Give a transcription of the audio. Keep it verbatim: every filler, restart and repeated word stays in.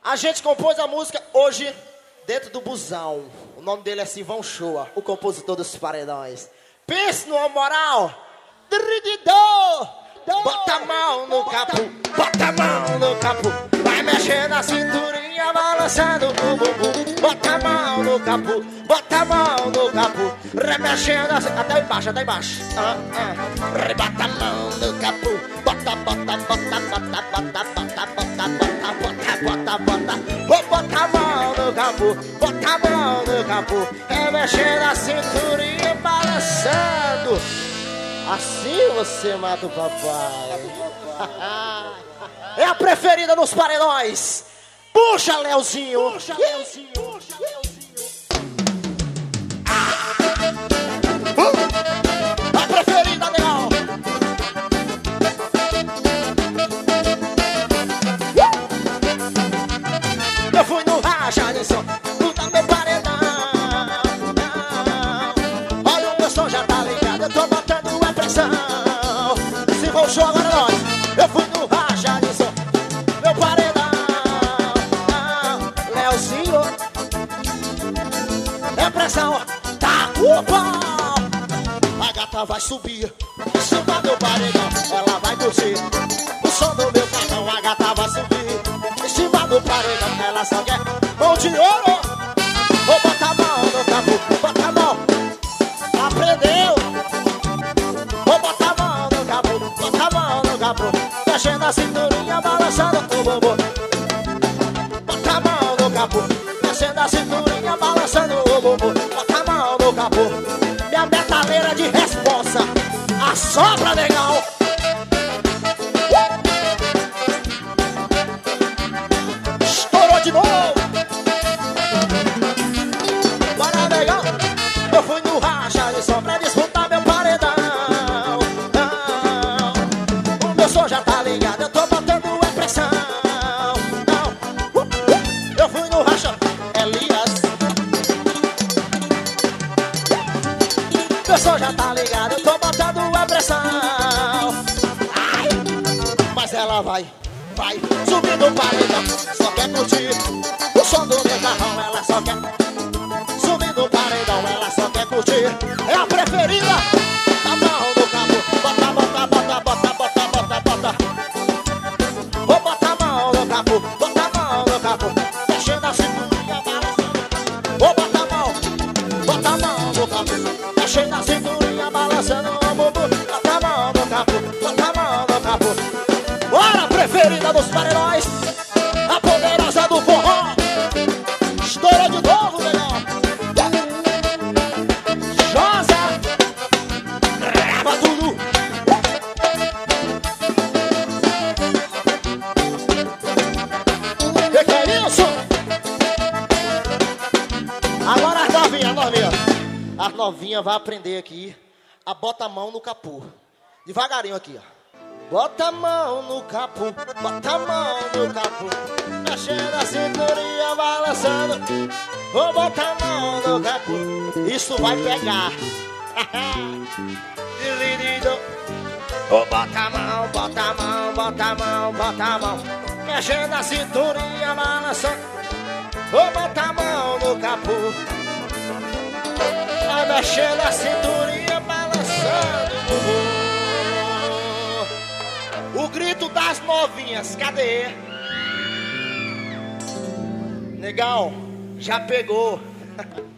A gente compôs a música hoje dentro do busão. O nome dele é Silvão Shoa, o compositor dos Paredões. Pense numa moral. Bota a mão no capu, bota a mão no capu. Vai mexendo a cinturinha, balançando o bumbum. Bota a mão no capu, bota a mão no capu. Remexendo a cinturinha, até embaixo, até embaixo. Ah, ah. Bota a mão no capu. Bota, bota, bota, bota, bota, bota, bota, bota, bota, bota, bota. Vou botar a mão no capu, bota a mão no capu. Remexendo a cinturinha, balançando. Assim você mata o papai. É a preferida nos Paredões. Puxa, Leozinho. Puxa, Leozinho. Puxa, Leozinho. Ah. Uh. A preferida, legal. Eu fui no racha de som. Puta meu paredão. Olha o meu som já tá ligado. Eu tô botando a pressão. Se for show agora nós. Eu fui no racha de som. Meu paredão. Leozinho. É pressão. Tá o pau. A gata vai subir. Em cima do paredão. Ela vai curtir o som do meu cartão. A gata vai subir. Em cima do paredão. Ela só quer mão de ouro. Vou botar a mão no capu. Bota a mão. Aprendeu. Vou botar a mão no capu. Bota a mão no capu. Mexendo a cinturinha, balançando o bumbum. Bota a mão no capu. Mexendo a cinturinha, balançando o bumbum. Bota a mão no capu. Minha metaleira de responsa. Assopra, legal. Estourou de novo. Bora, legal. Eu fui no racha de som pra disputar meu paredão. Não. O meu som já tá ligado, eu tô botando a pressão. Não. Eu fui no racha, Elias. Meu som já tá ligado, eu tô botando a pressão. Ai. Mas ela vai, vai subindo o paredão. Só quer curtir o som do meu carrão. Ela só quer subindo o paredão. Ela só quer curtir. É a preferida. Bota a mão no capu. Bota, bota, bota, bota, bota, bota, bota. Vou botar a mão no capu. Bota a mão no capu. Mexendo a cinturinha, balançando. Vou botar a mão. Bota a mão no capu. Mexendo a cinturinha, balançando o bumbum. Bota a mão no capu. Bota a mão no capu. Bora, preferida dos Paredões. A poderosa do forró. Estoura de novo, legal. Josa. Reva tudo. Que que é isso? Agora as novinhas, as novinhas. As novinhas vão aprender aqui a bota a mão no capu. Devagarinho aqui, ó. Bota a mão no capu, bota a mão no capu. Mexendo a cinturinha, balançando. Vou botar a mão no capu. Isso vai pegar. Vou botar a mão, bota a mão, bota a mão, bota a mão. Mexendo a cinturinha, balançando. Vou botar a mão no capu. Vai mexendo a cinturinha, balançando. O grito das novinhas, cadê? Negão, já pegou.